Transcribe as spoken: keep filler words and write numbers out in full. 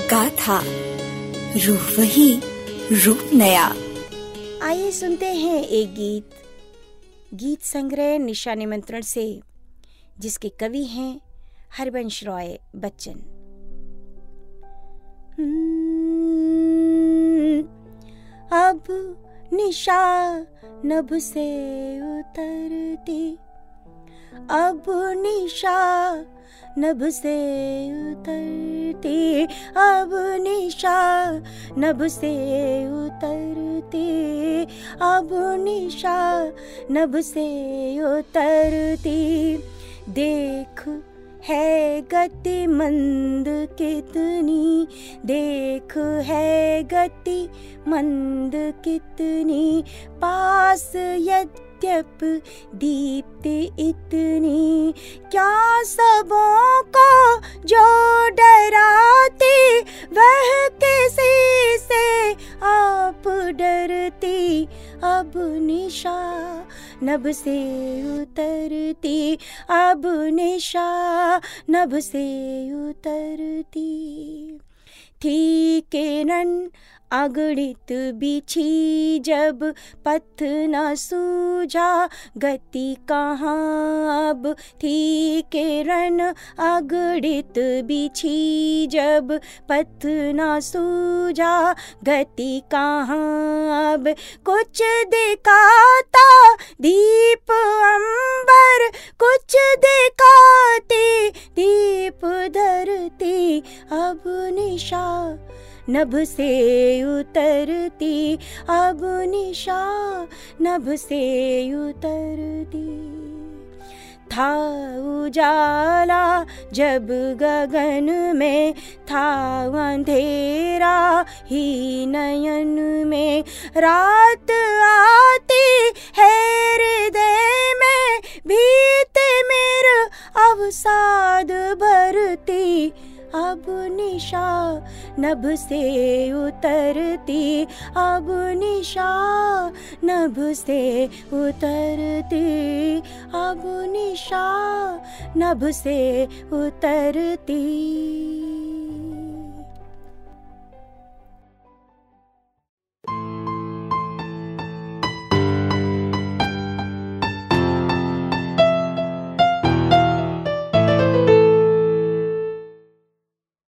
गाथा, रूह वही, रूप नया। आइए सुनते हैं एक गीत गीत संग्रह निशा निमंत्रण से, जिसके कवि हैं हरबंश रॉय बच्चन। अब निशा नभ से उतरती, अब निशा नभ से उतरती, अब निशा नभ से उतरती, अब निशा नभ से उतरती। देख है गति मंद कितनी, देख है गति मंद कितनी, पास यद्यप दीप्ति इतनी, क्या सबों को जो डराती, वह किसी से आप डरती। अब निशा नभ से उतरती, अब निशा नभ से उतरती। थी किरण अगणित बिछी, जब पथ न सूझा गति कहाँ अब। थी किरण अगणित बिछी, जब पथ न सूझा गति कहाँ अब। कुछ दिखाता दीप अंबर, कुछ दिखाती दीप धरती। अब निशा नभ से उतरती, अब निशा नभ से उतरती। था उजाला जब गगन में, था अंधेरा ही नयन में। रात आती है हृदय में, भीत मेर अवसाद भरती। अब निशा नभ से उतरती, अब निशा नभ से उतरती, अब निशा नभ से उतरती।